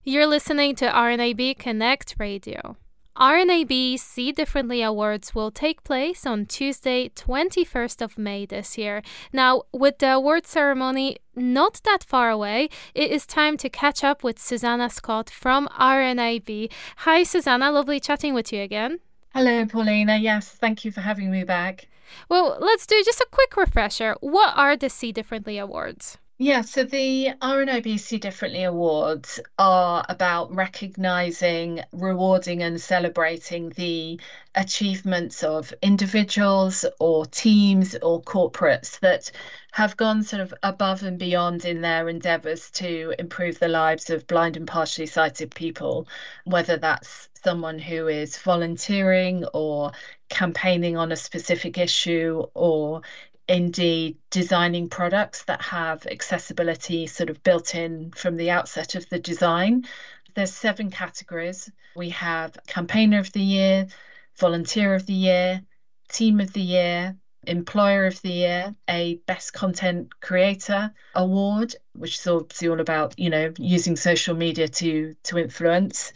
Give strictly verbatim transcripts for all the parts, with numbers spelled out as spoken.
You're listening to R N A B Connect Radio. R N A B See Differently Awards will take place on Tuesday, twenty-first of May this year. Now, with the award ceremony not that far away, it is time to catch up with Susanna Scott from R N A B. Hi, Susanna. Lovely chatting with you again. Hello, Paulina. Yes, thank you for having me back. Well, let's do just a quick refresher. What are the See Differently Awards? Yeah, so the R N A B See Differently Awards are about recognising, rewarding and celebrating the achievements of individuals or teams or corporates that have gone sort of above and beyond in their endeavours to improve the lives of blind and partially sighted people, whether that's someone who is volunteering or campaigning on a specific issue or indeed designing products that have accessibility sort of built in from the outset of the design. There's seven categories. We have Campaigner of the Year, Volunteer of the Year, Team of the Year, Employer of the Year, a Best Content Creator award, which is obviously all about, you know, using social media to to influence.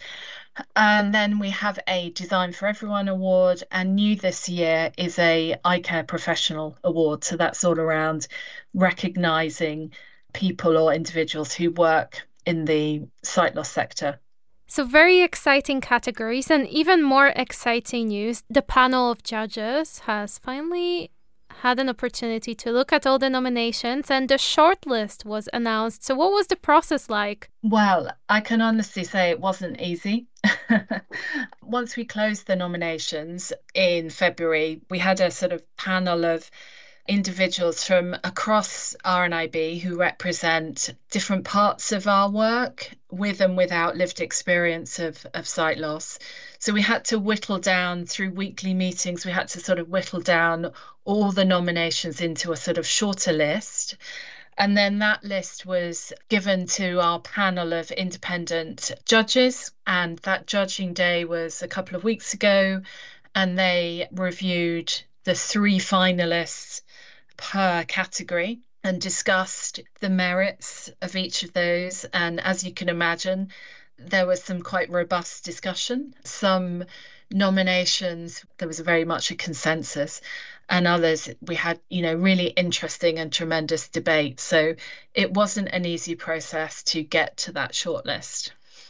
And then we have a Design for Everyone award, and new this year is a Eye Care Professional award. So that's all around recognising people or individuals who work in the sight loss sector. So very exciting categories, and even more exciting news. The panel of judges has finally had an opportunity to look at all the nominations, and the shortlist was announced. So what was the process like? Well, I can honestly say it wasn't easy. Once we closed the nominations in February, we had a sort of panel of individuals from across R N I B who represent different parts of our work with and without lived experience of, of sight loss. So we had to whittle down through weekly meetings, we had to sort of whittle down all the nominations into a sort of shorter list. And then that list was given to our panel of independent judges. And that judging day was a couple of weeks ago. And they reviewed the three finalists per category and discussed the merits of each of those. And as you can imagine, there was some quite robust discussion. Some nominations, there was very much a consensus, and others we had, you know, really interesting and tremendous debate. So it wasn't an easy process to get to that shortlist.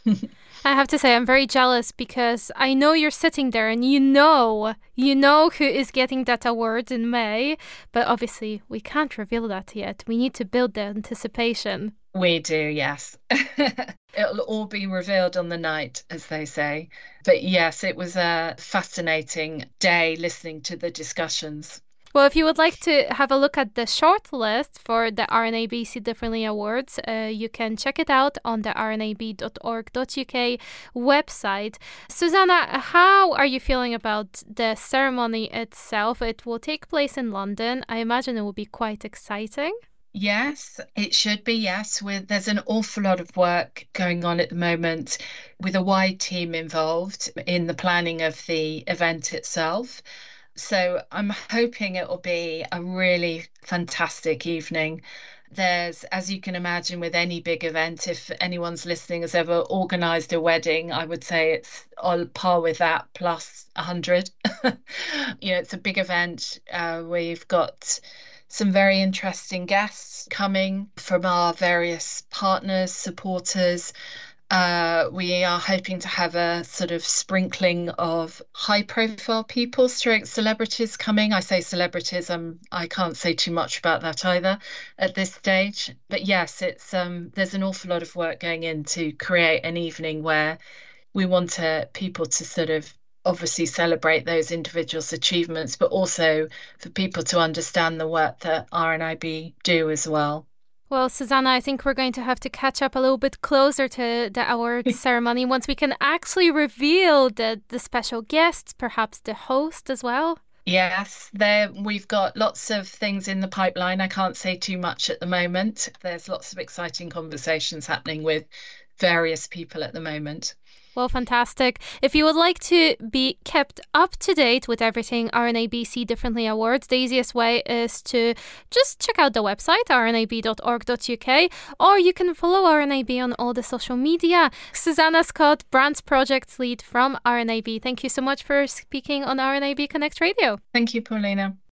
I have to say, I'm very jealous because I know you're sitting there and you know, you know who is getting that award in May, but obviously we can't reveal that yet. We need to build the anticipation. We do, yes. It'll all be revealed on the night, as they say. But yes, it was a fascinating day listening to the discussions. Well, if you would like to have a look at the short list for the R N A B See Differently Awards, uh, you can check it out on the r n a b dot org dot u k website. Susanna, how are you feeling about the ceremony itself? It will take place in London. I imagine it will be quite exciting. Yes, it should be, yes. With, there's an awful lot of work going on at the moment with a wide team involved in the planning of the event itself. So I'm hoping it will be a really fantastic evening. There's, as you can imagine, with any big event, if anyone's listening has ever organised a wedding, I would say it's on par with that, plus one hundred. You know, it's a big event. Uh, we've got some very interesting guests coming from our various partners, supporters. Uh, we are hoping to have a sort of sprinkling of high-profile people, stroke celebrities coming. I say celebrities, um, I can't say too much about that either at this stage. But yes, it's um, there's an awful lot of work going in to create an evening where we want to, people to sort of obviously celebrate those individuals' achievements, but also for people to understand the work that R N I B do as well. Well, Susanna, I think we're going to have to catch up a little bit closer to the awards ceremony once we can actually reveal the, the special guests, perhaps the host as well. Yes, there we've got lots of things in the pipeline. I can't say too much at the moment. There's lots of exciting conversations happening with various people at the moment. Well, fantastic. If you would like to be kept up to date with everything R N A B See Differently Awards, the easiest way is to just check out the website, r n a b dot org dot u k, or you can follow R N A B on all the social media. Susanna Scott, Brands Projects Lead from R N A B, thank you so much for speaking on R N A B Connect Radio. Thank you, Paulina.